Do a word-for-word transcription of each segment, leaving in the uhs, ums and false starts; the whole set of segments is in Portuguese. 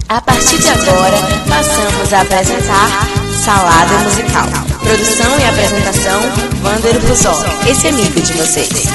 A partir de agora, passamos a apresentar Salada Musical. Produção e apresentação, Wander Buzol, esse amigo de vocês.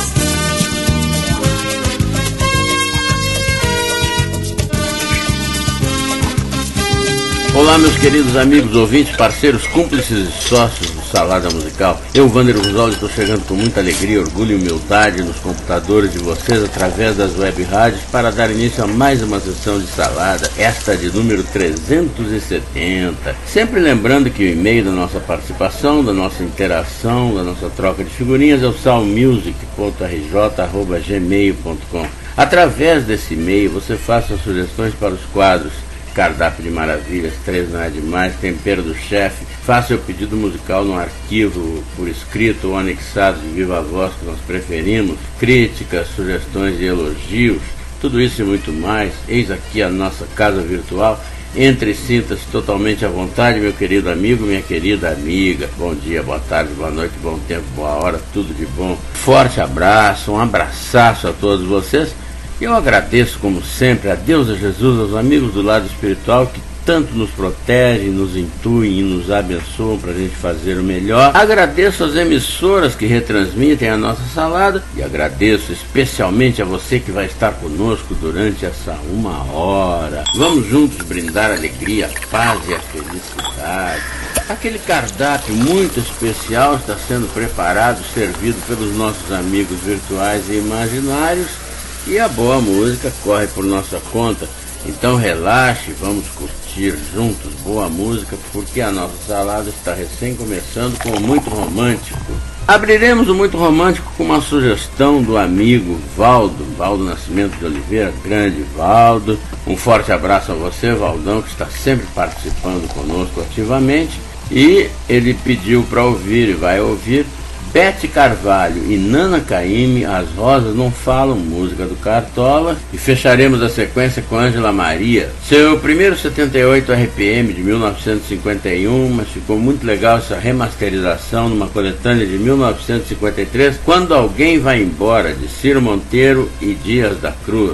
Olá, meus queridos amigos, ouvintes, parceiros, cúmplices e sócios do Salada Musical. Eu, Wander Buzol, estou chegando com muita alegria, orgulho e humildade nos computadores de vocês através das web rádios para dar início a mais uma sessão de Salada, esta de número trezentos e setenta. Sempre lembrando que o e-mail da nossa participação, da nossa interação, da nossa troca de figurinhas é o salmusic ponto r j arroba gmail ponto com. Através desse e-mail você faça sugestões para os quadros Cardápio de Maravilhas, Três Não É Demais, Tempero do Chefe. Faça o pedido musical no arquivo por escrito ou anexado de viva voz que nós preferimos. Críticas, sugestões e elogios, tudo isso e muito mais. Eis aqui a nossa casa virtual. Entre e sinta-se totalmente à vontade, meu querido amigo, minha querida amiga. Bom dia, boa tarde, boa noite, bom tempo, boa hora, tudo de bom. Forte abraço, um abraçaço a todos vocês. Eu agradeço, como sempre, a Deus, a Jesus, aos amigos do lado espiritual que tanto nos protegem, nos intuem e nos abençoam para a gente fazer o melhor. Agradeço às emissoras que retransmitem a nossa salada e agradeço especialmente a você que vai estar conosco durante essa uma hora. Vamos juntos brindar a alegria, a paz e a felicidade. Aquele cardápio muito especial está sendo preparado, servido pelos nossos amigos virtuais e imaginários. E a boa música corre por nossa conta, então relaxe, vamos curtir juntos boa música, porque a nossa salada está recém começando com o Muito Romântico. Abriremos o Muito Romântico com uma sugestão do amigo Valdo, Valdo Nascimento de Oliveira, grande Valdo. Um forte abraço a você, Valdão, que está sempre participando conosco ativamente, e ele pediu para ouvir e vai ouvir Bete Carvalho e Nana Caymmi, As Rosas Não Falam, música do Cartola, e fecharemos a sequência com Ângela Maria, seu primeiro setenta e oito R P M de mil novecentos e cinquenta e um, mas ficou muito legal essa remasterização numa coletânea de mil novecentos e cinquenta e três, Quando Alguém Vai Embora, de Ciro Monteiro e Dias da Cruz.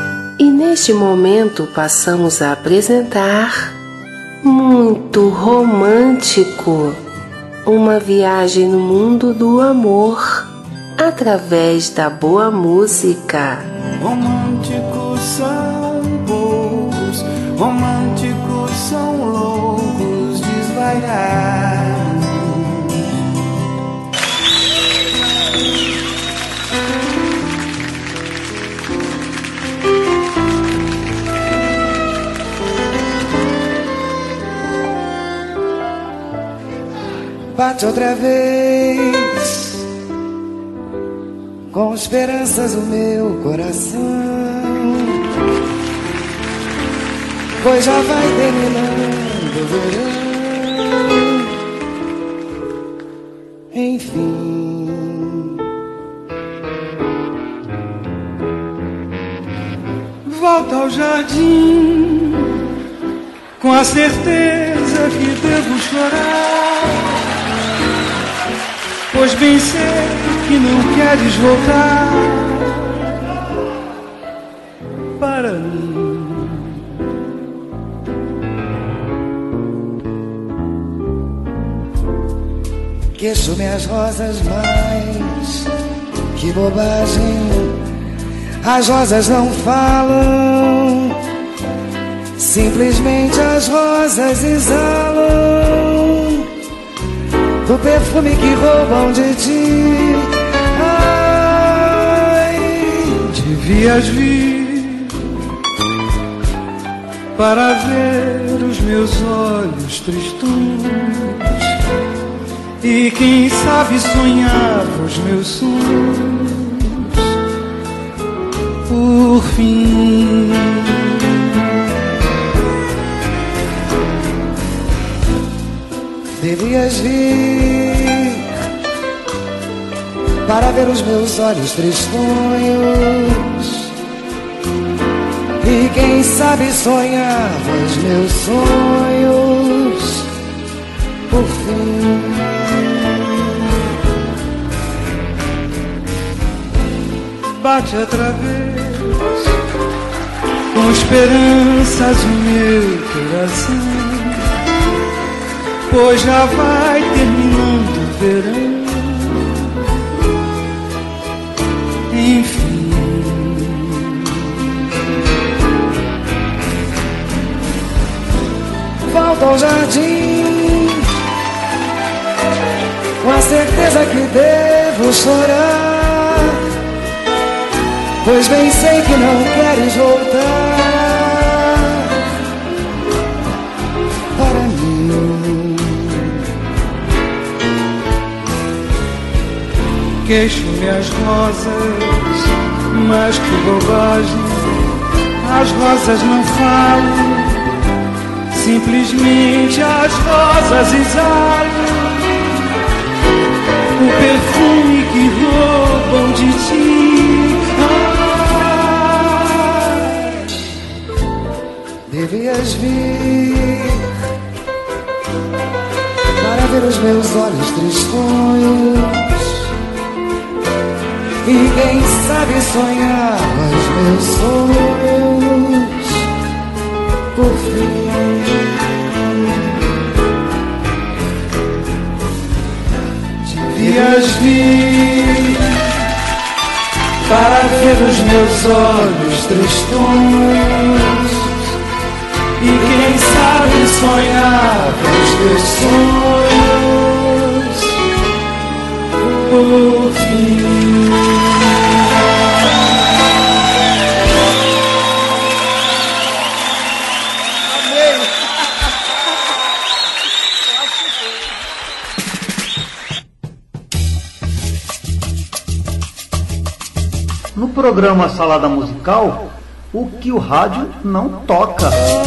E neste momento passamos a apresentar Muito Romântico, uma viagem no mundo do amor, através da boa música. Românticos são poucos, românticos são loucos, desvairados. Bate outra vez, com esperanças o meu coração, pois já vai terminando o verão. Enfim, volta ao jardim, com a certeza que devo chorar, pois bem sei que não queres voltar para mim. Queixo minhas rosas, mas que bobagem, as rosas não falam, simplesmente as rosas exalam do perfume que roubam de ti. Ai, devias vir para ver os meus olhos tristos e quem sabe sonhava os meus sonhos por fim. Devias vir para ver os meus olhos tristonhos e quem sabe sonhava os meus sonhos por fim. Bate outra vez, com esperanças o meu coração, pois já vai terminando o verão. Enfim, volto ao jardim com a certeza que devo chorar, pois bem sei que não queres voltar para mim. Queixo-me as rosas, mas que bobagem, as rosas não falam, simplesmente as rosas exalam o perfume que roubam de ti. Ah, devias vir para ver os meus olhos tristonhos e quem sabe sonhar os meus sonhos por fim. Devias vir para ver os meus olhos tristonhos e quem sabe sonhar os teus sonhos por fim. No programa Salada Musical, o que o rádio não toca.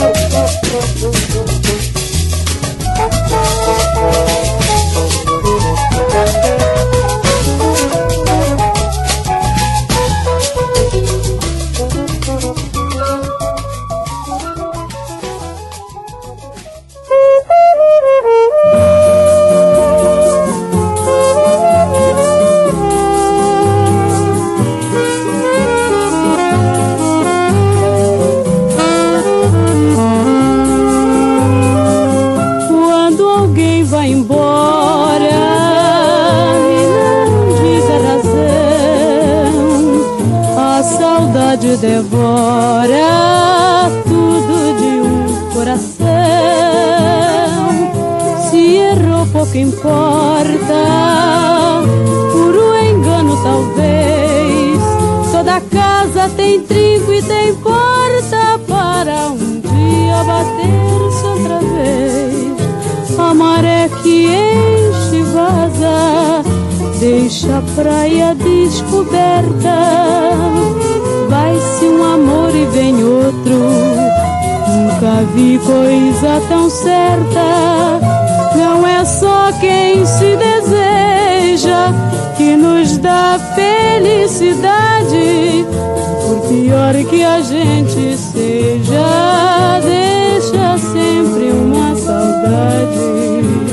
Devora tudo de um coração. Se errou, pouco importa, puro engano talvez. Toda casa tem trinco e tem porta para um dia bater-se outra vez. A maré que enche e vaza deixa a praia descoberta. Vai-se um amor e vem outro, nunca vi coisa tão certa. Não é só quem se deseja que nos dá felicidade. Por pior que a gente seja, deixa sempre uma saudade.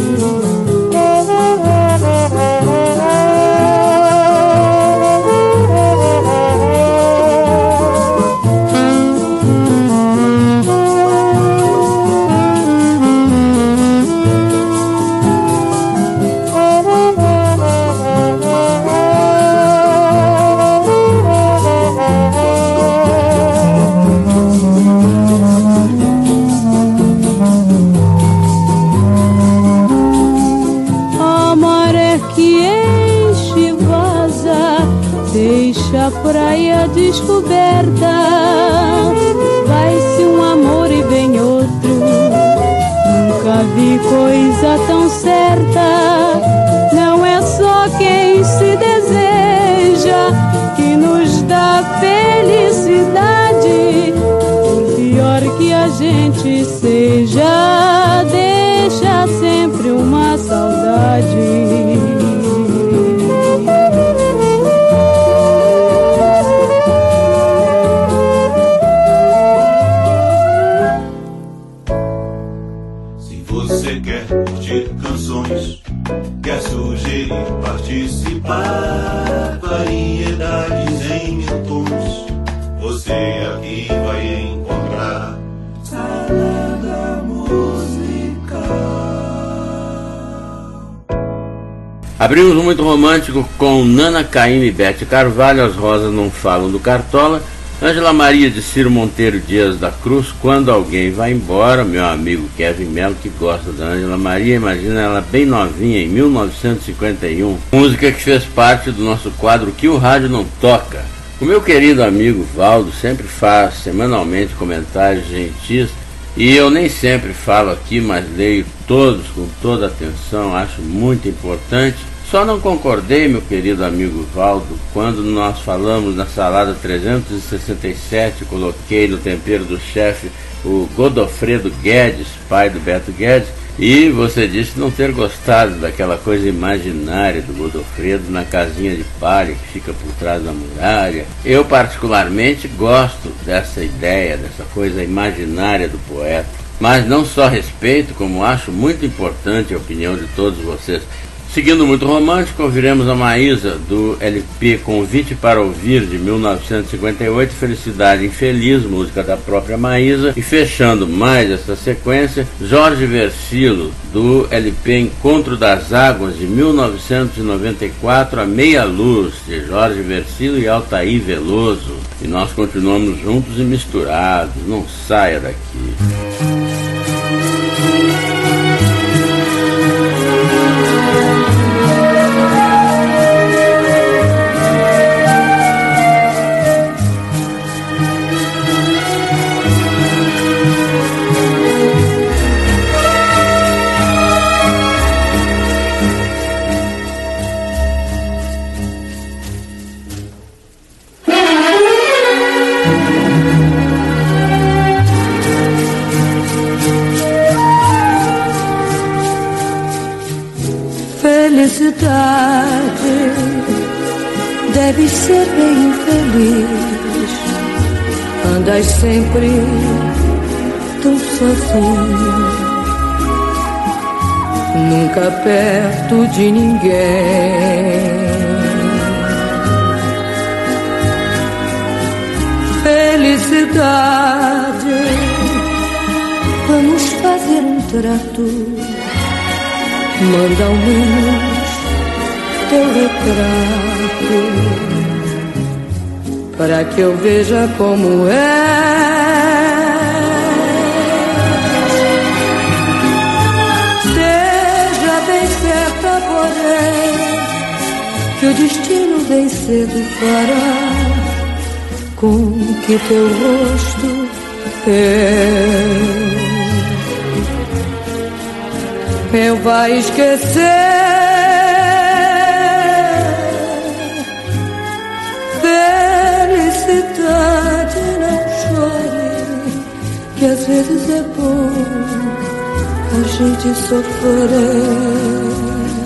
A praia descoberta, vai-se um amor e vem outro, nunca vi coisa tão certa. Não é só quem se deseja que nos dá felicidade. Por pior que a gente seja, deixa sempre uma saudade. Quer sugerir, participar, variedades em mil tons, você aqui vai encontrar. Abrimos um muito romântico com Nana Caymmi e Bete Carvalho, As Rosas Não Falam do Cartola. Ângela Maria de Ciro Monteiro Dias da Cruz, Quando Alguém Vai Embora. Meu amigo Kevin Mello, que gosta da Ângela Maria, imagina ela bem novinha, em mil novecentos e cinquenta e um. Música que fez parte do nosso quadro Que o Rádio Não Toca. O meu querido amigo Valdo sempre faz semanalmente comentários gentis, e eu nem sempre falo aqui, mas leio todos com toda atenção, acho muito importante. Só não concordei, meu querido amigo Valdo, quando nós falamos na salada trezentos e sessenta e sete, coloquei no tempero do chefe o Godofredo Guedes, pai do Beto Guedes, e você disse não ter gostado daquela coisa imaginária do Godofredo na casinha de palha que fica por trás da muralha. Eu particularmente gosto dessa ideia, dessa coisa imaginária do poeta, mas não só respeito, como acho muito importante a opinião de todos vocês. Seguindo muito romântico, ouviremos a Maísa do L P Convite para Ouvir, de mil novecentos e cinquenta e oito, Felicidade Infeliz, música da própria Maísa. E fechando mais essa sequência, Jorge Versilo do L P Encontro das Águas, de mil novecentos e noventa e quatro, A Meia Luz, de Jorge Versilo e Altair Veloso. E nós continuamos juntos e misturados, não saia daqui. Felicidade, deves ser bem infeliz. Andas sempre tão sozinho, nunca perto de ninguém. Felicidade, vamos fazer um trato. Manda ao menos teu retrato, para que eu veja como é. Seja bem certa, porém, que o destino bem cedo fará com que teu rosto eu Eu vai esquecer. Felicidade, não chore, que às vezes é bom a gente sofrer.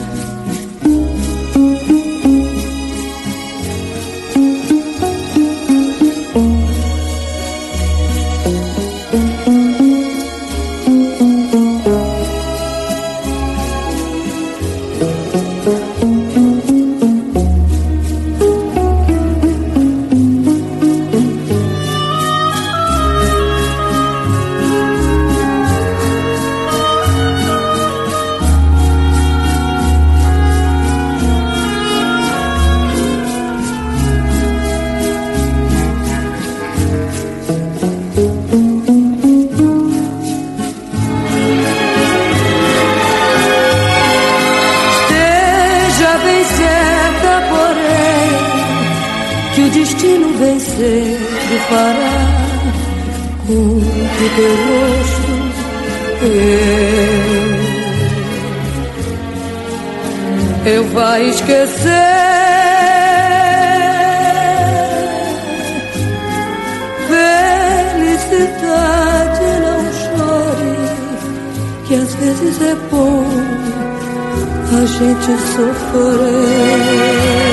Eu vai esquecer. Felicidade, não chore, que às vezes é bom a gente sofrer.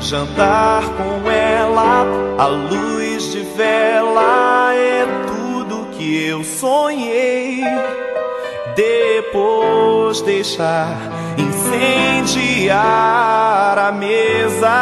Jantar com ela, a luz de vela, é tudo que eu sonhei. Depois deixar incendiar a mesa,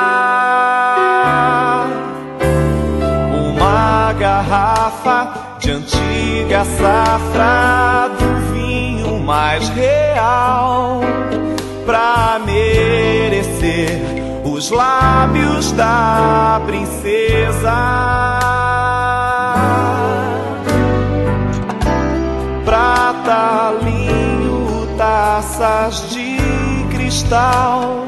uma garrafa de antiga safra do vinho mais real, pra merecer os lábios da princesa. Prata, linho, taças de cristal,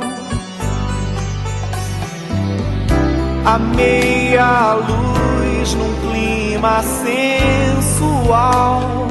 a meia luz num clima sensual,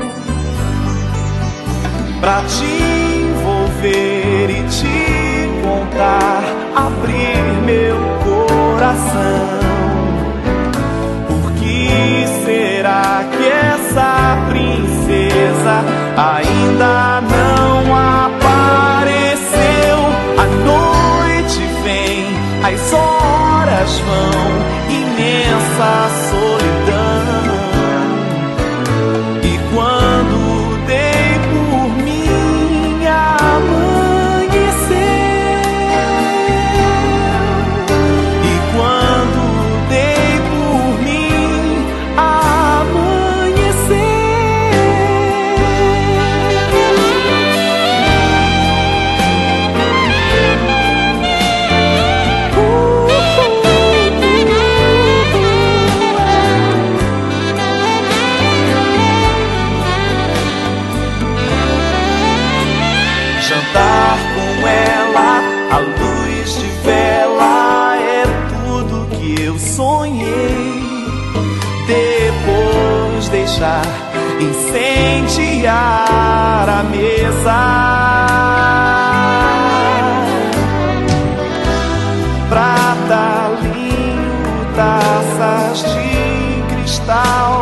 pra te envolver e te contar, abrir meu coração. Por que será que essa princesa ainda não apareceu? A noite vem, as horas vão, imensa solidão. E quando dei por mim amanheceu, e quando dei por mim amanheceu. Jantar com ela, a luz de vela, é tudo que eu sonhei. Depois deixar incendiar a mesa, prata, linho, taças de cristal,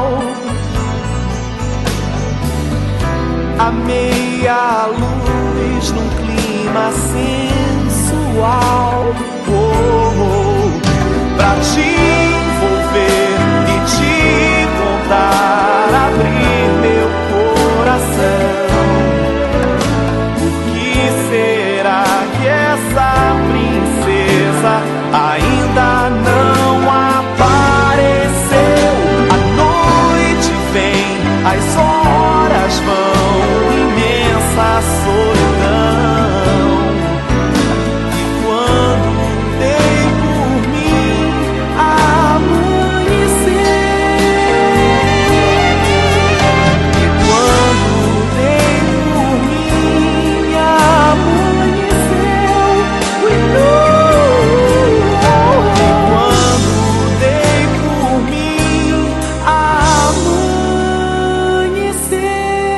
a meia luz num clima sensual, oh, oh, pra te envolver e te contar, abrir meu coração. Por que será que essa princesa ainda não apareceu? A noite vem, as horas vão, imensa solidão. E quando dei por mim amanheceu, e quando dei por mim amanheceu, e quando dei por mim amanheceu.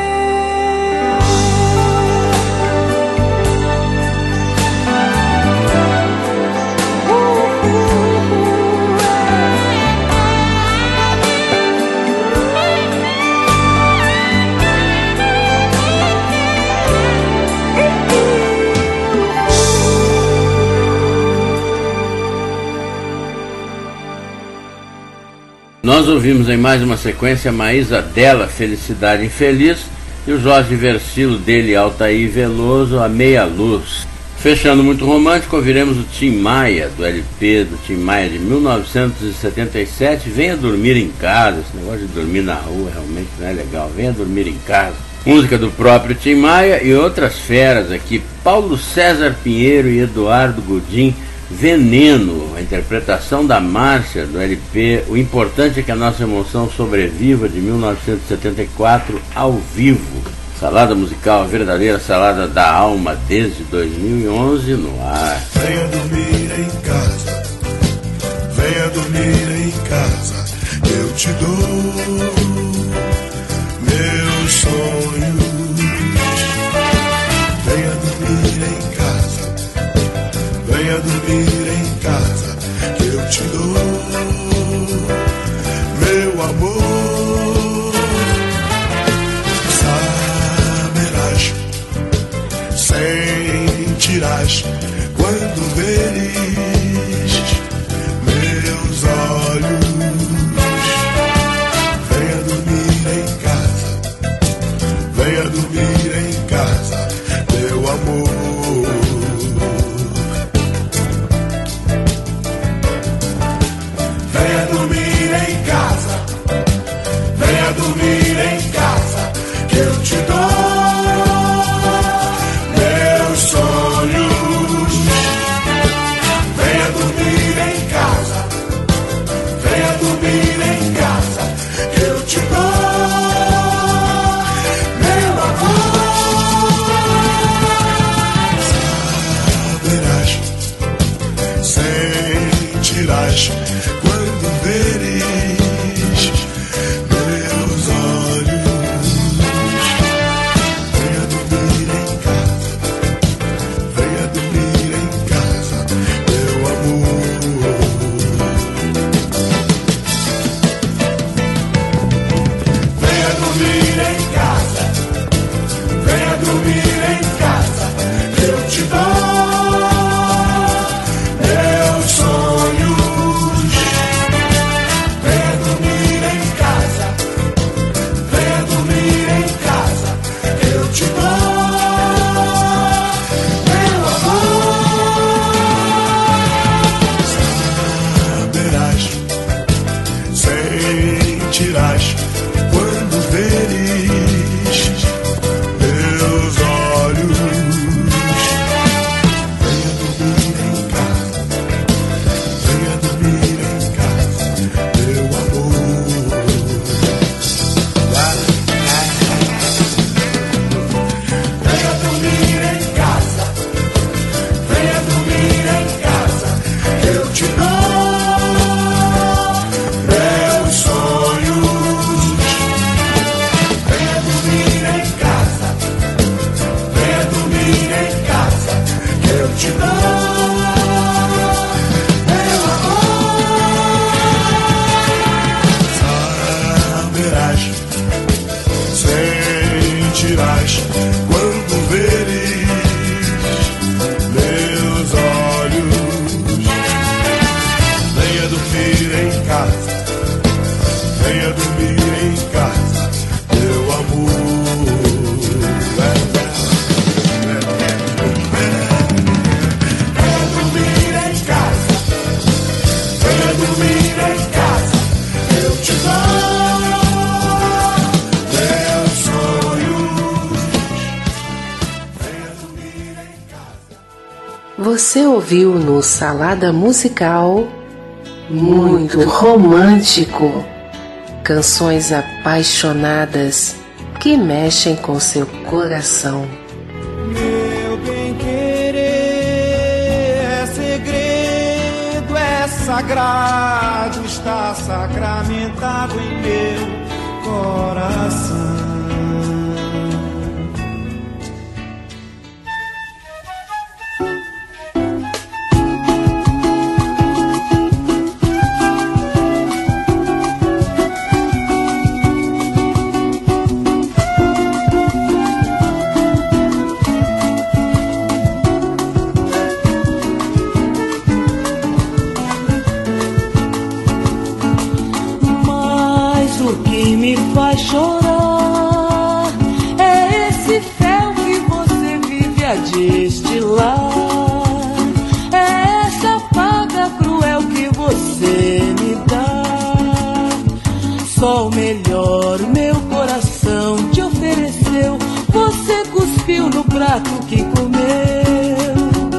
Nós ouvimos em mais uma sequência Maísa dela, Felicidade Infeliz, e o Jorge Versilo dele, Altair Veloso, A Meia Luz. Fechando muito romântico, ouviremos o Tim Maia, do L P do Tim Maia de mil novecentos e setenta e sete, Venha Dormir em Casa. Esse negócio de dormir na rua realmente não é legal, Venha Dormir em Casa. Música do próprio Tim Maia e outras feras aqui, Paulo César Pinheiro e Eduardo Godin, Veneno, a interpretação da Márcia do L P O Importante é que a Nossa Emoção Sobreviva, de mil novecentos e setenta e quatro, ao vivo. Salada musical, a verdadeira salada da alma, desde dois mil e onze, no ar. Venha dormir em casa, venha dormir em casa, eu te dou meus sonhos. Venha dormir em casa, venha dormir em casa, que eu te dou meu amor. Saberás, sentirás quando veres em casa, venha dormir em casa, que eu te dou meus sonhos. Venha dormir em casa, venha dormir em casa, que eu te dou meu amor. Saberás, sentirás quando veres meus olhos. Venha dormir em casa, venha dormir em casa, meu amor. Venha dormir em casa, venha dormir em casa, eu te dou meus sonhos. Venha dormir em casa, venha dormir em casa, eu te dou meu amor. Saberás, sentirás quando veres meus olhos. Venha dormir em casa, venha dormir em casa, meu amor. Venha dormir em casa, venha dormir em casa, eu te dou meus sonhos. Venha dormir em casa, venha dormir em casa, que eu te dou meu amor. Saberás, sentirás quando veres meus olhos. Venha dormir em casa, venha dormir em casa, meu amor. Venha dormir em casa, venha dormir em casa, eu te dou meus sonhos. Venha dormir em casa. Você ouviu no Salada Musical muito romântico, canções apaixonadas que mexem com seu coração. Meu bem-querer é segredo, é sagrado, está sacramentado em meu coração. Mas o que me faz chorar é esse fel que você vive a destilar. É essa paga cruel que você me dá. Só o melhor meu coração te ofereceu. Você cuspiu no prato que comeu.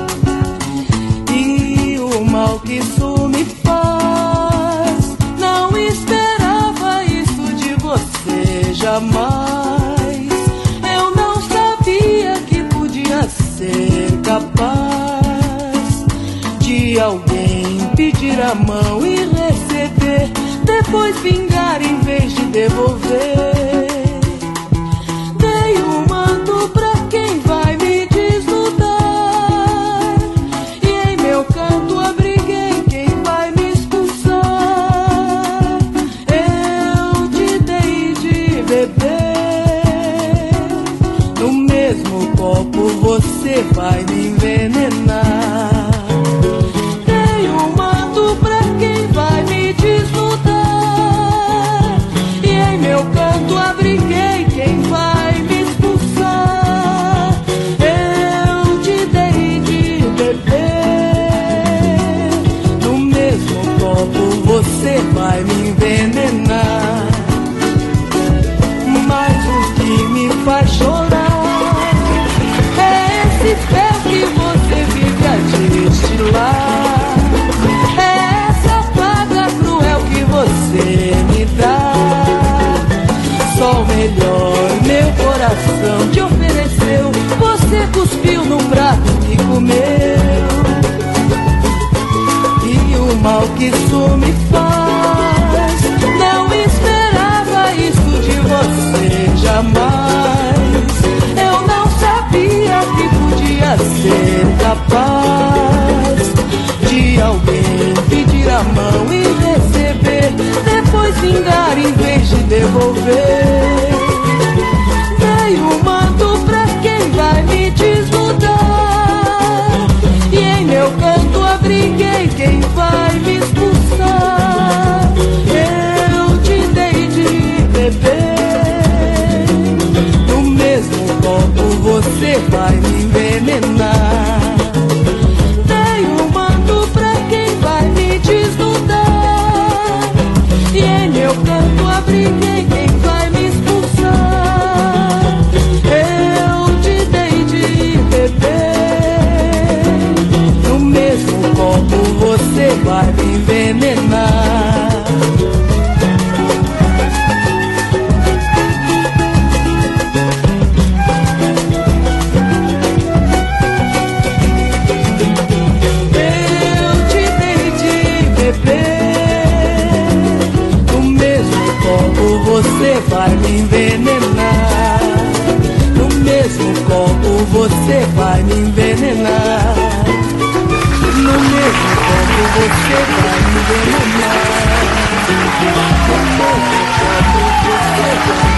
E o mal que isso me faz, não esperava isso de você jamais. Eu não sabia que podia ser capaz de alguém pedir a mão e receber, depois vingar em vez de devolver. Dei um manto pra quem vai me desnudar, e em meu canto abriguei quem vai me expulsar. Eu te dei de beber, no mesmo copo você vai me envenenar. Dei um manto pra quem vai me desnudar, e em meu canto abriguei quem vai me expulsar. Eu te dei de beber, no mesmo copo você vai vai me envenenar. Mas o que me faz chorar é esse fel que você vive a destilar, é essa praga cruel que você me dá. Só o melhor meu coração te ofereceu, você cuspiu no prato que comeu. E o mal que isso me faz, não esperava isso de você jamais. Eu não sabia que podia ser capaz de alguém pedir a mão e receber, depois vingar em vez de devolver. Dei um manto pra quem vai me desnudar, e em meu canto abriguei quem vai me expulsar. Eu te dei de beber, no mesmo copo você vai me envenenar. Dei um manto pra quem vai me desnudar, e em meu canto abriguei quem vai me expulsar. Eu te dei de beber, no mesmo copo você vai me envenenar. Eu te dei de beber, no mesmo copo você vai me envenenar. No mesmo copo você vai me envenenar. No mesmo copo você vai me envenenar. No mesmo copo você vai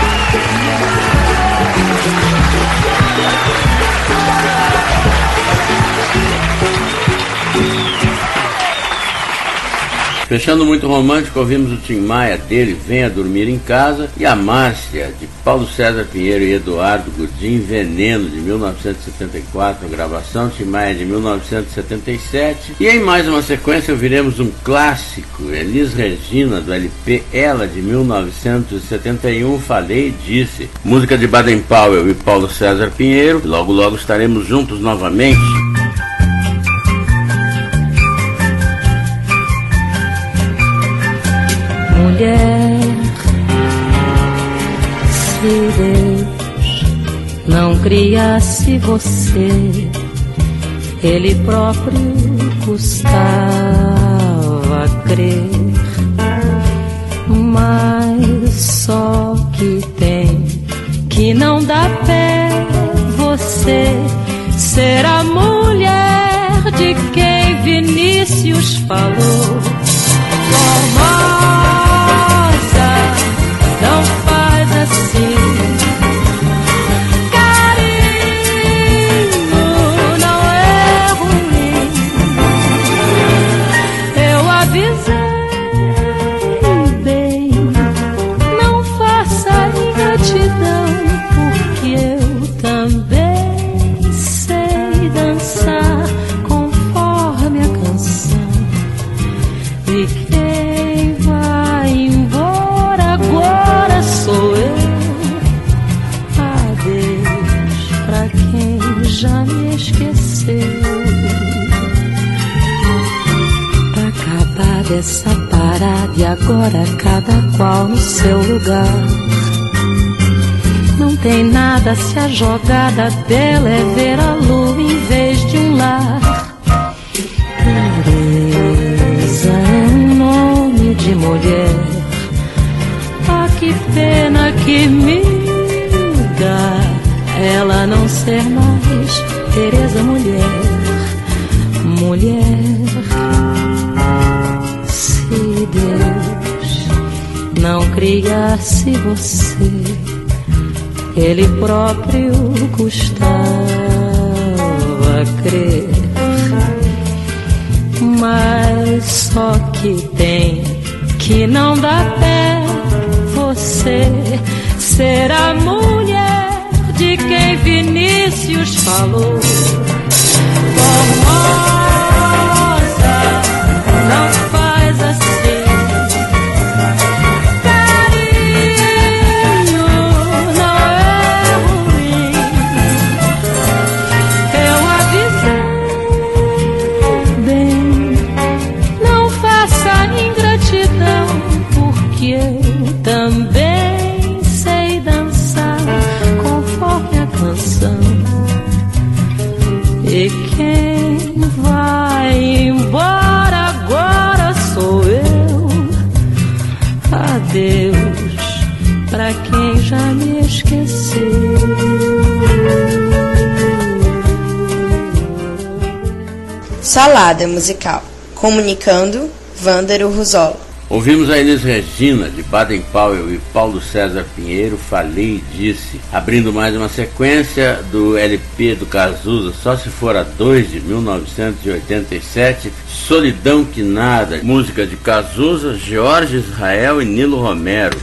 Fechando muito romântico, ouvimos o Tim Maia dele, Venha Dormir em Casa, e a Márcia, de Paulo César Pinheiro e Eduardo Gudim, Veneno, de mil novecentos e setenta e quatro, gravação, Tim Maia de mil novecentos e setenta e sete. E em mais uma sequência ouviremos um clássico, Elis Regina, do L P Ela, de mil novecentos e setenta e um, Falei e Disse. Música de Baden Powell e Paulo César Pinheiro. Logo, logo estaremos juntos novamente. Mulher, se Deus não criasse você, Ele próprio custava crer. Mas só que tem que não dá pé você ser a mulher de quem Vinícius falou. Formosa, não faz assim. Carinho não é ruim. Eu avisei bem, não faça ingratidão, porque eu também sei dançar conforme a canção. E quem vai embora agora sou eu. Adeus pra quem já me esqueceu. Pra acabar dessa parada e agora cada qual no seu lugar. Não tem nada se a jogada dela é ver a lua em vez de um lar. Teresa é um nome de mulher. Ah, que pena que me dá ela não ser mais Teresa mulher. Mulher, se Deus não criasse você, Ele próprio custava crer. Mas só que tem que não dá pé você ser a mulher de quem Vinícius falou. Formosa, não faz assim. que eu também sei dançar conforme a canção. E quem vai embora agora sou eu. Adeus pra quem já me esqueceu. Salada musical. Comunicando, Vândaro Ruzola. Ouvimos a Elis Regina, de Baden Powell, e Paulo César Pinheiro, Falei e Disse, abrindo mais uma sequência do L P do Cazuza, Só Se For a Dois, de mil novecentos e oitenta e sete, Solidão Que Nada, música de Cazuza, Jorge Israel e Nilo Romero.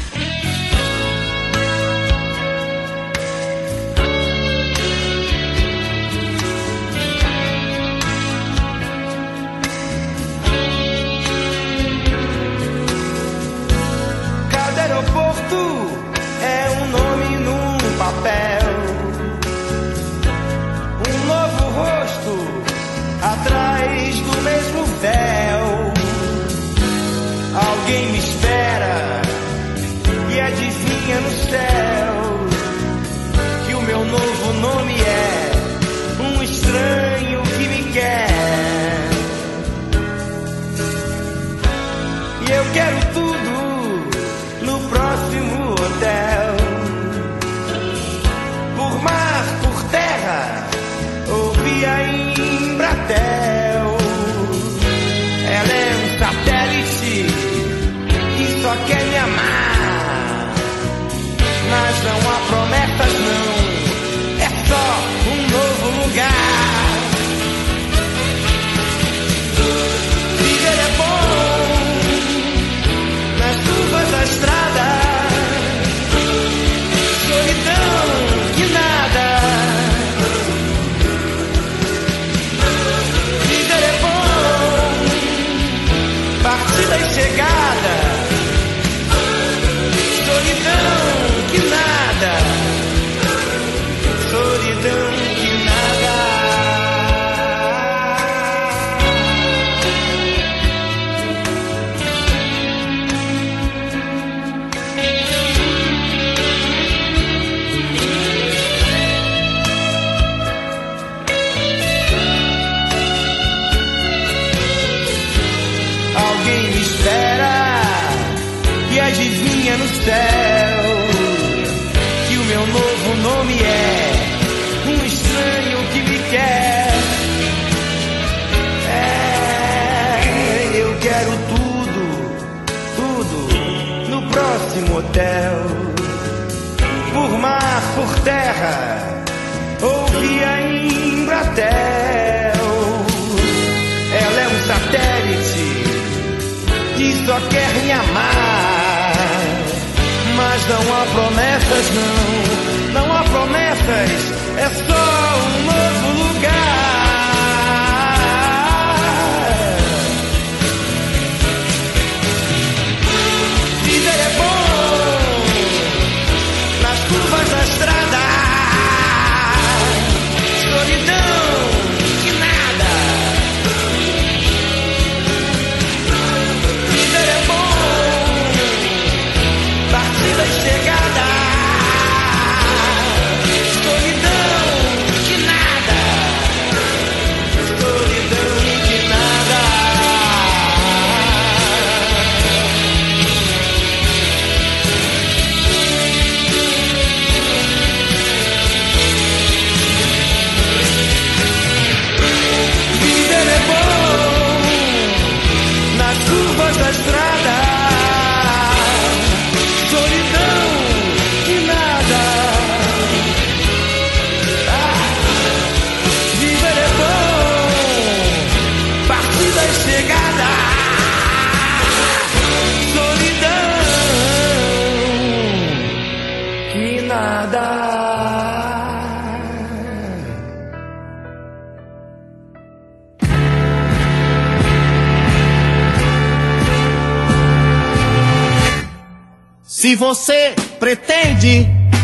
Se você pretende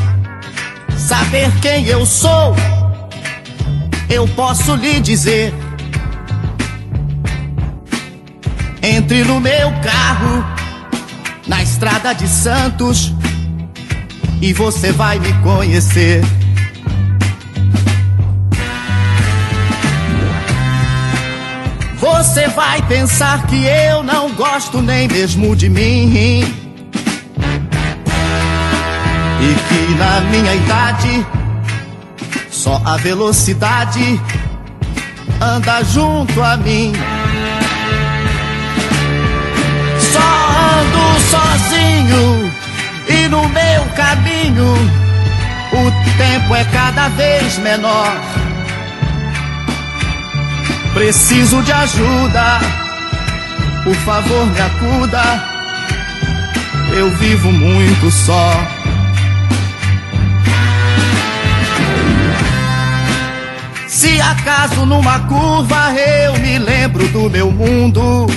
saber quem eu sou, eu posso lhe dizer. Entre no meu carro na estrada de Santos e você vai me conhecer. Você vai pensar que eu não gosto nem mesmo de mim e que na minha idade só a velocidade anda junto a mim. Só ando sozinho e no meu caminho o tempo é cada vez menor. Preciso de ajuda, por favor me acuda, eu vivo muito só. Se acaso numa curva eu me lembro do meu mundo,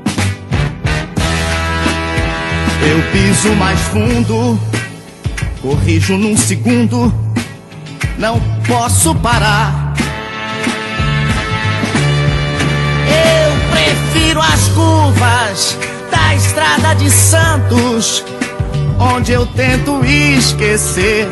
eu piso mais fundo, corrijo num segundo, não posso parar. Prefiro as curvas da estrada de Santos, onde eu tento esquecer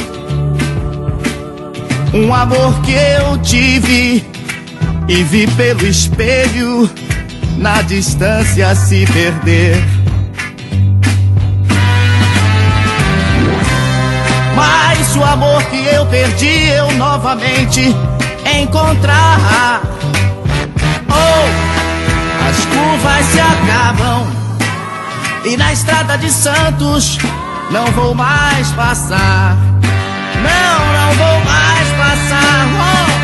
um amor que eu tive e vi pelo espelho na distância se perder. Mas o amor que eu perdi eu novamente encontrar. Oh! As curvas se acabam e na estrada de Santos não vou mais passar. Não, não vou mais passar. Oh!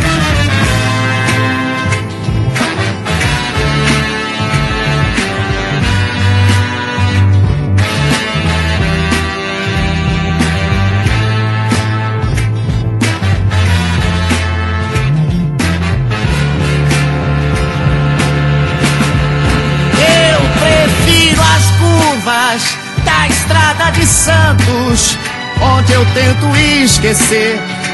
Da estrada de Santos, onde eu tento esquecer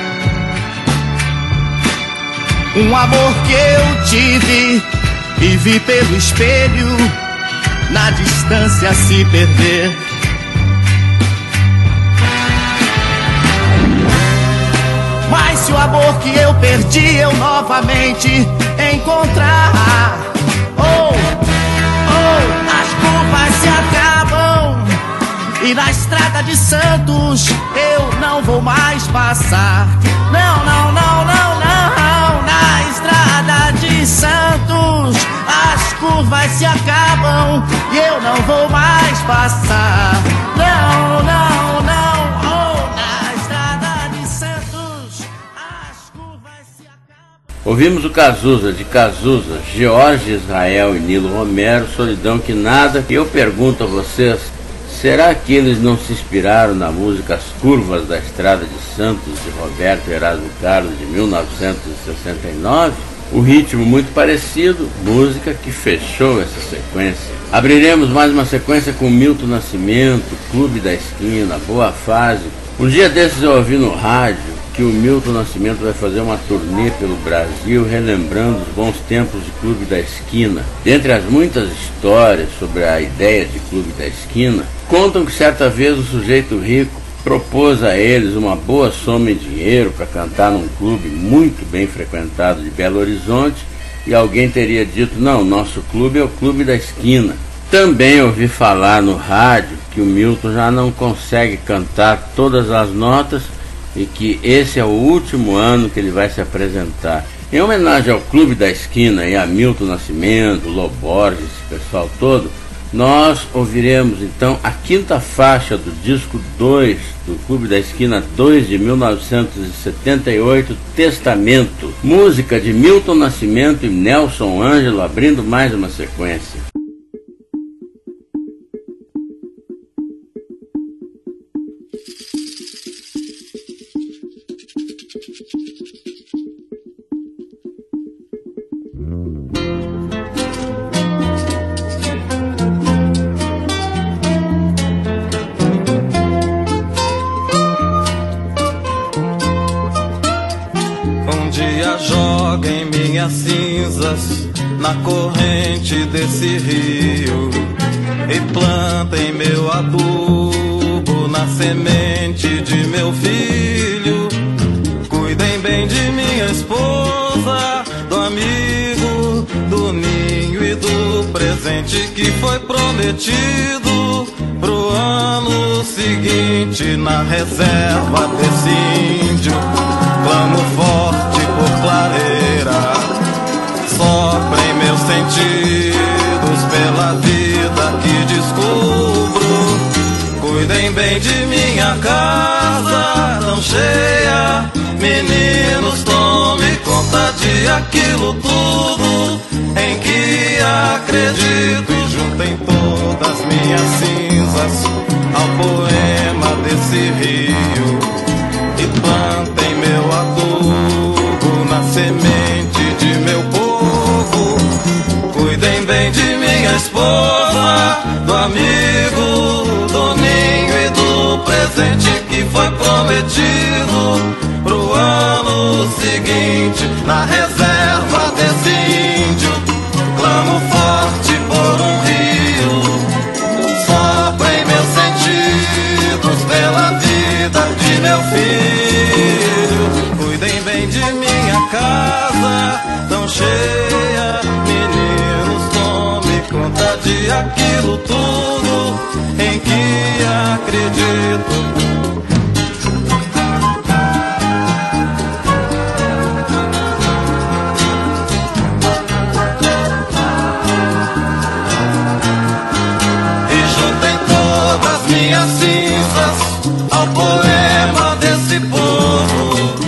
um amor que eu tive e vi pelo espelho na distância se perder. Mas se o amor que eu perdi eu novamente encontrar, oh, oh, as curvas se acabam e na estrada de Santos eu não vou mais passar. Não, não, não, não, não. Na estrada de Santos as curvas se acabam e eu não vou mais passar. Não, não, não. Oh, na estrada de Santos as curvas se acabam. Ouvimos o Cazuza, de Cazuza, Jorge Israel e Nilo Romero, Solidão que Nada. E eu pergunto a vocês, será que eles não se inspiraram na música As Curvas da Estrada de Santos, de Roberto Erasmo Carlos, de mil novecentos e sessenta e nove? O ritmo muito parecido, música que fechou essa sequência. Abriremos mais uma sequência com Milton Nascimento, Clube da Esquina, Boa Fase. Um dia desses eu ouvi no rádio que o Milton Nascimento vai fazer uma turnê pelo Brasil, relembrando os bons tempos de Clube da Esquina. Dentre as muitas histórias sobre a ideia de Clube da Esquina, contam que certa vez o sujeito rico propôs a eles uma boa soma em dinheiro para cantar num clube muito bem frequentado de Belo Horizonte, e alguém teria dito, não, nosso clube é o Clube da Esquina. Também ouvi falar no rádio que o Milton já não consegue cantar todas as notas e que esse é o último ano que ele vai se apresentar. Em homenagem ao Clube da Esquina e a Milton Nascimento, Lô Borges, esse pessoal todo, nós ouviremos então a quinta faixa do disco dois do Clube da Esquina dois de mil novecentos e setenta e oito, Testamento, música de Milton Nascimento e Nelson Ângelo, abrindo mais uma sequência. Joguem minhas cinzas na corrente desse rio. e plantem meu adubo na semente de meu filho. Cuidem bem de minha esposa, do amigo, do ninho e do presente que foi prometido pro ano seguinte. Na reserva desse índio clamo forte por clareira, soprem meus sentidos pela vida que descubro. Cuidem bem de minha casa tão cheia, meninos, tome conta de aquilo tudo em que acredito, e juntem todas minhas cinzas ao poema desse rio e plantem meu adubo na semente de meu povo. Cuidem bem de minha esposa, do amigo, do ninho e do presente que foi prometido pro ano seguinte. Na reserva desse índio clamo forte por um rio, soprem meus sentidos pela vida de meu filho. Cuidem bem de minha casa tão cheia, meninos, tome conta de aquilo tudo em que acredito. Minhas cinzas ao poema desse povo.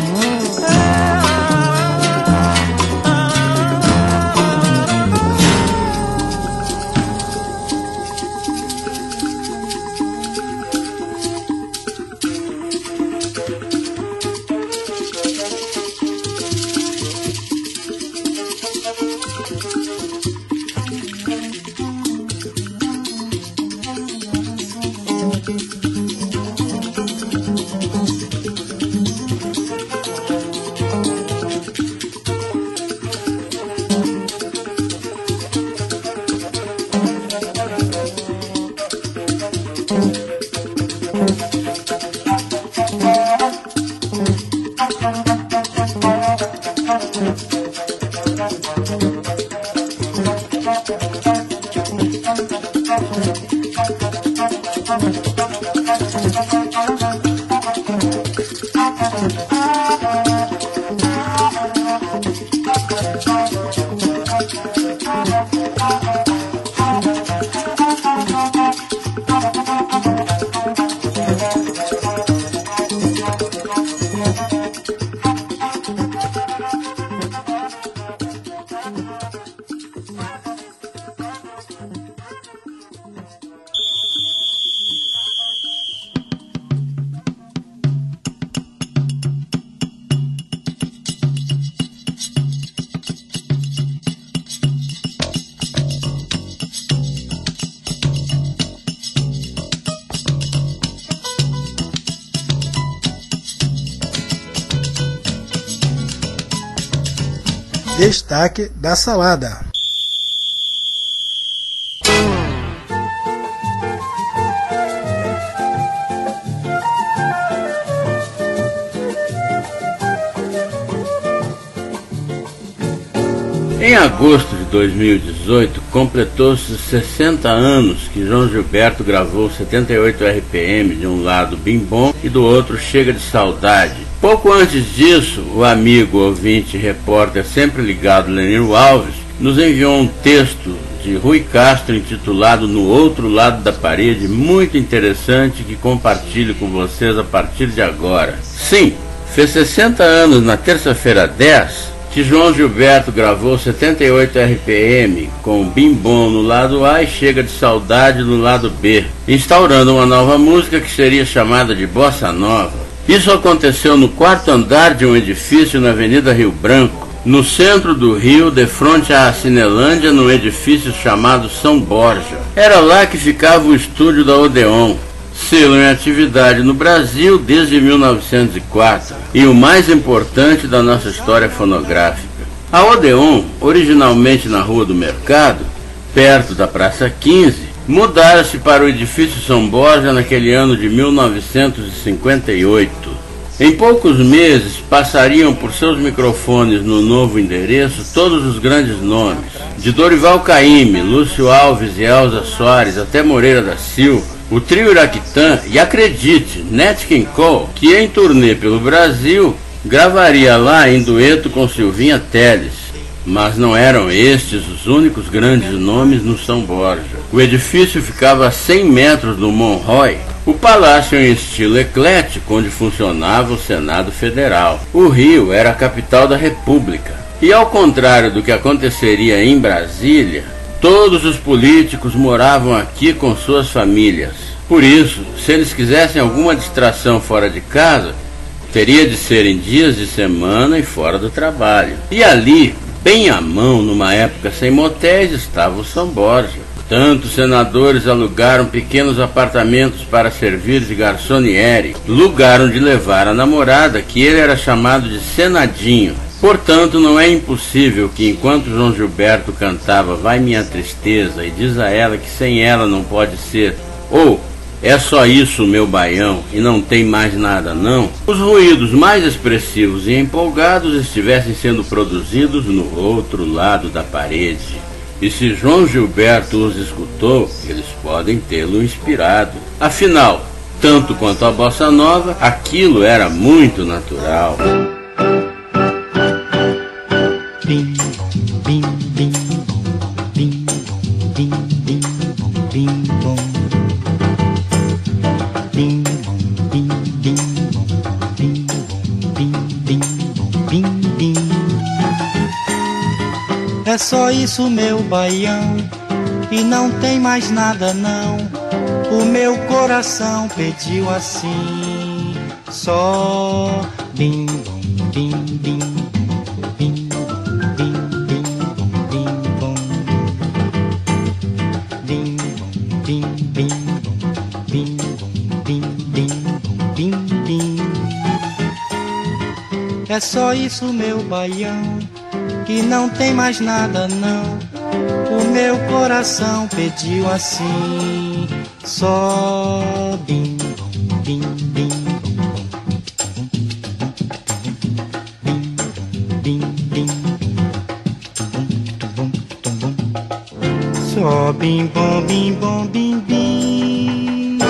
Destaque da salada. Em agosto de dois mil e dezoito, completou-se sessenta anos que João Gilberto gravou setenta e oito R P M, de um lado Bim Bom e do outro Chega de Saudade. Pouco antes disso, o amigo, ouvinte e repórter sempre ligado Lenir Alves nos enviou um texto de Rui Castro intitulado No Outro Lado da Parede, muito interessante, que compartilho com vocês a partir de agora. Sim, fez sessenta anos na terça-feira dez que João Gilberto gravou setenta e oito R P M com Bim Bom no lado A e Chega de Saudade no lado B, instaurando uma nova música que seria chamada de Bossa Nova. Isso aconteceu no quarto andar de um edifício na Avenida Rio Branco, no centro do Rio, de frente à Cinelândia, num edifício chamado São Borja. Era lá que ficava o estúdio da Odeon, selo em atividade no Brasil desde mil novecentos e quatro e o mais importante da nossa história fonográfica. A Odeon, originalmente na Rua do Mercado, perto da Praça quinze, mudaram-se para o edifício São Borja naquele ano de mil novecentos e cinquenta e oito. Em poucos meses passariam por seus microfones no novo endereço todos os grandes nomes, de Dorival Caymmi, Lúcio Alves e Elza Soares até Moreira da Silva, o trio Iraquitã e, acredite, Nat King Cole, que em turnê pelo Brasil gravaria lá em dueto com Silvinha Telles. Mas não eram estes os únicos grandes nomes no São Borja. O edifício ficava a cem metros do Monroy, o palácio em estilo eclético onde funcionava o Senado Federal. O Rio era a capital da República. E ao contrário do que aconteceria em Brasília, todos os políticos moravam aqui com suas famílias. Por isso, se eles quisessem alguma distração fora de casa, teria de ser em dias de semana e fora do trabalho. E ali, bem à mão, numa época sem motéis, estava o São Borja. Tantos senadores alugaram pequenos apartamentos para servir de garçoniere, lugar onde levar a namorada, que ele era chamado de Senadinho. Portanto, não é impossível que, enquanto João Gilberto cantava Vai Minha Tristeza e diz a ela que sem ela não pode ser, ou é só isso, meu baião, e não tem mais nada não, os ruídos mais expressivos e empolgados estivessem sendo produzidos no outro lado da parede. E se João Gilberto os escutou, eles podem tê-lo inspirado. Afinal, tanto quanto a bossa nova, aquilo era muito natural. Bim, bim, bim, bim, bim, bim, bim, bom. Bim, bim, bim, bim, bim, bim, bim, bim. É só isso, meu baião, e não tem mais nada não. O meu coração pediu assim, só bim, bim, bim, bim, bim, bim, bim, bom. Bim, bim, bim, bim, bim, bim, bim, bim. É só isso, meu baião, que não tem mais nada não. O meu coração pediu assim, só bim, bim, bim, bim, bim, só bim, bom, bim, bom, bim, bim.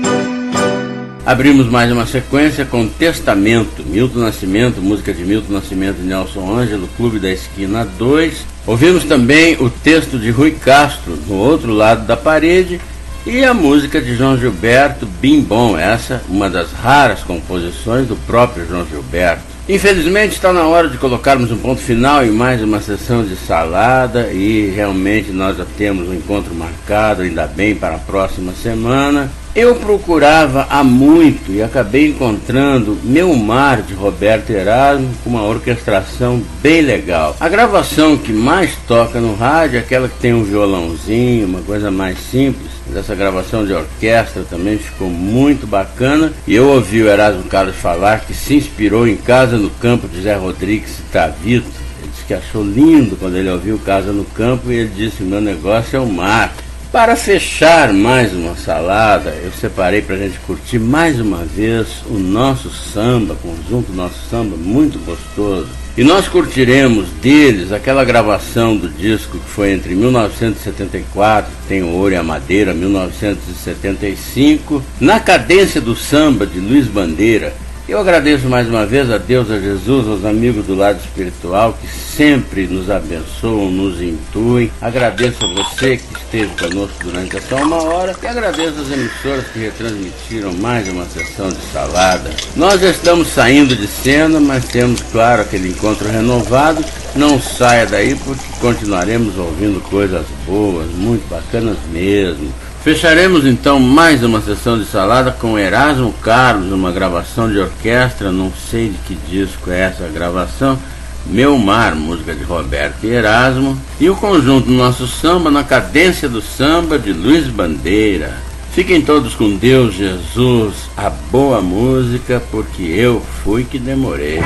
Abrimos mais uma sequência com Testamento, Milton Nascimento, música de Milton Nascimento e Nelson Ângelo, Clube da Esquina dois. Ouvimos também o texto de Rui Castro, No Outro Lado da Parede, e a música de João Gilberto, Bim Bom, essa uma das raras composições do próprio João Gilberto. Infelizmente está na hora de colocarmos um ponto final em mais uma sessão de salada, e realmente nós já temos um encontro marcado, ainda bem, para a próxima semana. Eu procurava há muito e acabei encontrando Meu Mar, de Roberto Erasmo, com uma orquestração bem legal. A gravação que mais toca no rádio é aquela que tem um violãozinho, uma coisa mais simples. Essa gravação de orquestra também ficou muito bacana. E eu ouvi o Erasmo Carlos falar que se inspirou em Casa no Campo de Zé Rodrigues e Tavito. Ele disse que achou lindo quando ele ouviu Casa no Campo, e ele disse: meu negócio é o mar. Para fechar mais uma salada, eu separei para a gente curtir mais uma vez o nosso samba, conjunto Nosso Samba, muito gostoso. E nós curtiremos deles aquela gravação do disco que foi entre mil novecentos e setenta e quatro, Tem o Ouro e a Madeira, mil novecentos e setenta e cinco, Na Cadência do Samba, de Luiz Bandeira. Eu agradeço mais uma vez a Deus, a Jesus, aos amigos do lado espiritual que sempre nos abençoam, nos intuem. Agradeço a você que esteve conosco durante essa uma hora, e agradeço às emissoras que retransmitiram mais uma sessão de salada. Nós já estamos saindo de cena, mas temos, claro, aquele encontro renovado. Não saia daí, porque continuaremos ouvindo coisas boas, muito bacanas mesmo. Fecharemos então mais uma sessão de salada com Erasmo Carlos, uma gravação de orquestra, não sei de que disco é essa gravação, Meu Mar, música de Roberto e Erasmo, e o conjunto Nosso Samba, Na Cadência do Samba, de Luiz Bandeira. Fiquem todos com Deus, Jesus, a boa música, porque eu fui que demorei.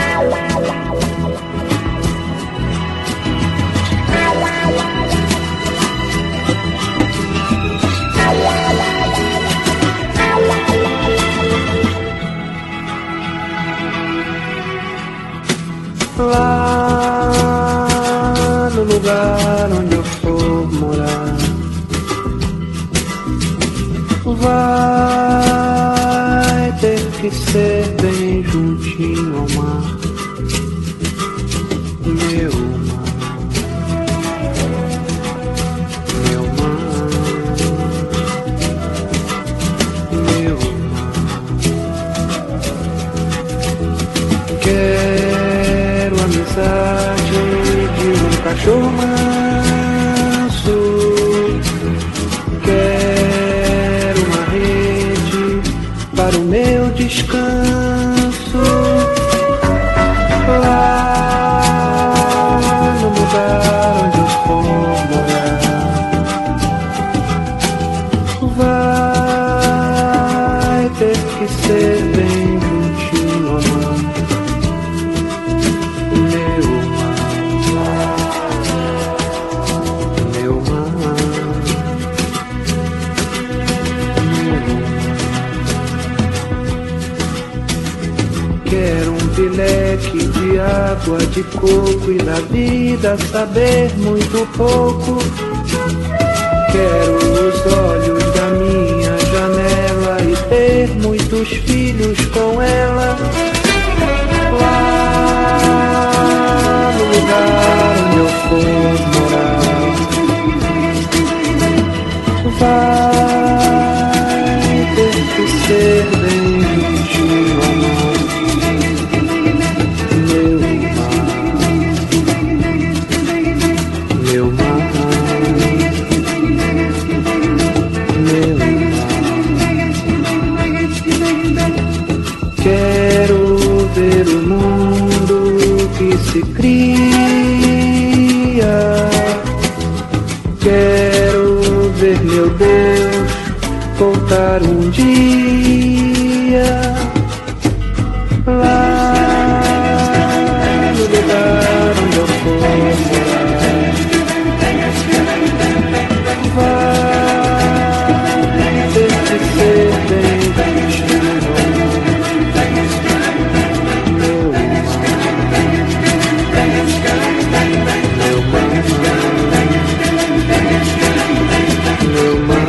lugar onde eu for morar. Vai ter que ser bem juntinho ao mar, meu mar, meu mar, meu mar. Quero amizade de um cachorro manso, quero uma rede para o meu descanso, lá no lugar onde eu for morar. Vai ter que ser bem juntinho ao mar, meu mar, meu mar, meu mar. Quero um pileque de água de coco e da vida saber muito pouco. Quero os olhos da minha janela e ter muitos filhos com ela. Lá no lugar onde eu for morar. Vai ter que ser bem juntinho ao mar, meu mar, meu mar, meu mar. Quero ver o mundo que se cria. Quero ver meu Deus voltar um dia. Lá no lugar onde eu for morar. Vai ter que ser bem juntinho ao mar, meu mar, meu mar, meu mar.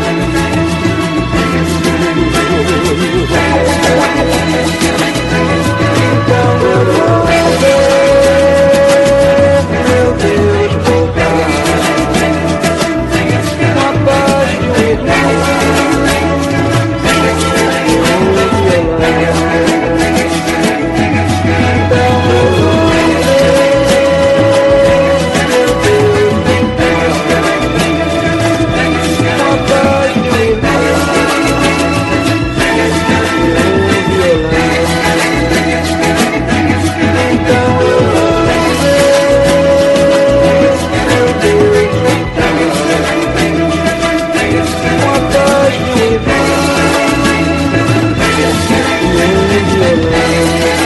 Então eu vou ver meu Deus voltar com a paz de um irmão e um violão. Então eu vou ver meu Deus voltar com a paz de um irmão e um violão. Então eu vou ver meu Deus voltar com a paz de um irmão e um violão.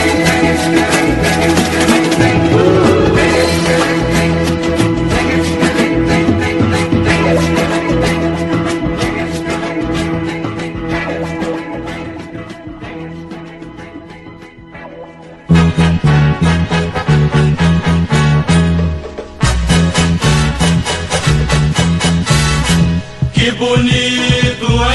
Que bonito é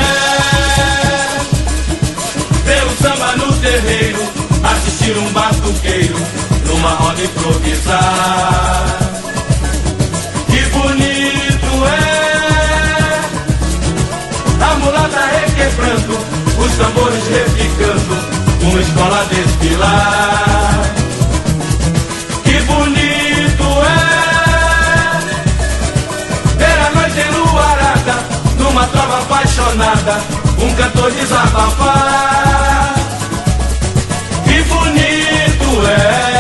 ver o samba no terreiro, assistir um batuqueiro numa roda improvisar. Que bonito é a mulata requebrando, os tambores repicando, uma escola desfilar. Que bonito é ver a noite enluarada, numa trova apaixonada, um cantor desabafar. Que bonito é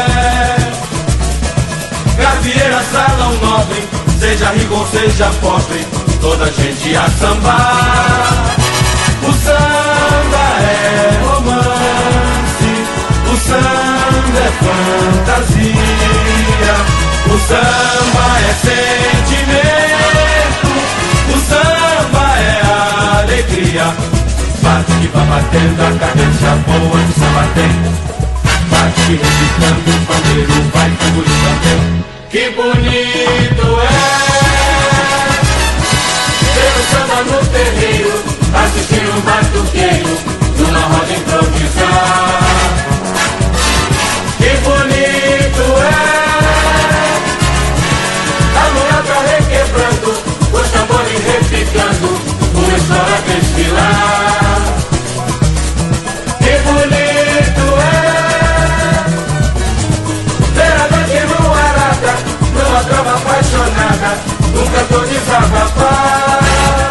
gavieira, salão nobre, seja rico ou seja pobre, toda gente a sambar. O samba é romance, o samba é fantasia, o samba é sentimento, o samba é alegria. Bate que vai batendo, a cadência boa do samba tem. Bate repicando, o pandeiro vai tudo também. que bonito é ver o samba no terreiro, assistir um batuqueiro numa roda improvisar. Que bonito é a mulata requebrando, os tambores repicando, uma história desfilar. Que bonito é ver a noite enluarada, numa trova apaixonada, um cantor desabafar.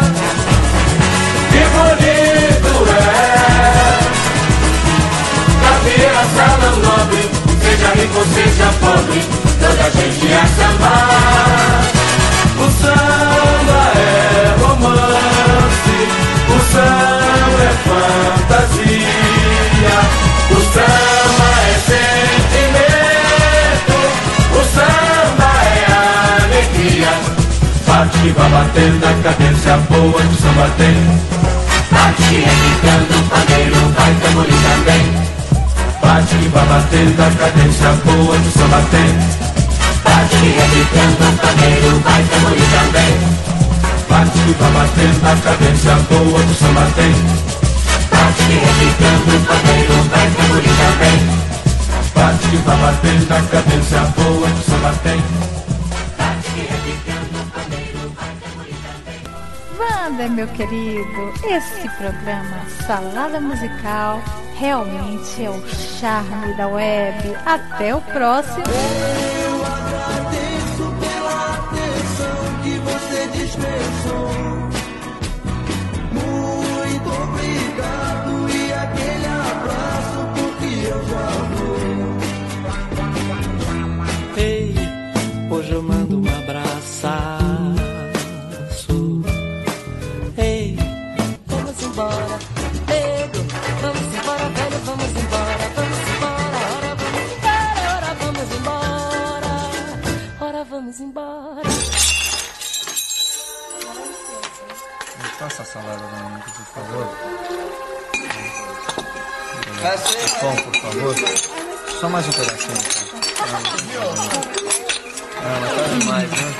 Que bonito é Gafieira, salão nobre, seja rico ou seja pobre, toda gente a sambar. O samba é romance, o samba é fantasia, o samba é sentimento, o samba é alegria. Bate que vai batendo, a cadência boa que o samba tem. Bate que repicando, o pandeiro vai tamborim também. Bate que vai batendo, a cadência boa que o samba tem. Bate que repicando, o pandeiro vai tamborim também. Bate que vai batendo, a cadência boa que o samba tem. Bate que repicando, o pandeiro vai tamborim também. Bate que vai batendo, a cadência boa que o samba tem. Bate que repicando, o pandeiro vai tamborim também. Wander, meu querido, esse programa Salada Musical realmente é o charme da web. Até o próximo. Eu agradeço pela atenção que você dispensou. Muito obrigado e aquele abraço porque eu já vou. Ei, hoje eu mando um abraço. Ei, vamos embora, nego, vamos embora, velho, vamos embora, vamos embora, ora vamos embora, ora vamos embora, ora vamos embora. Me passa a salada da minha, por favor. Pão, por favor. Só mais um pedacinho. Ah, mas tá demais, né?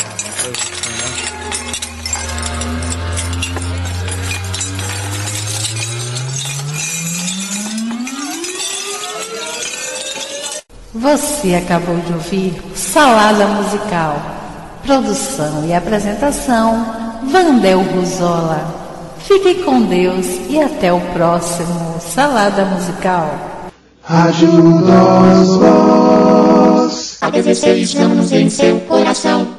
Você acabou de ouvir Salada Musical. Produção e apresentação, Vandel Ruzola. Fique com Deus e até o próximo Salada Musical. Rádio Nós Voz. Há dezesseis anos em seu coração.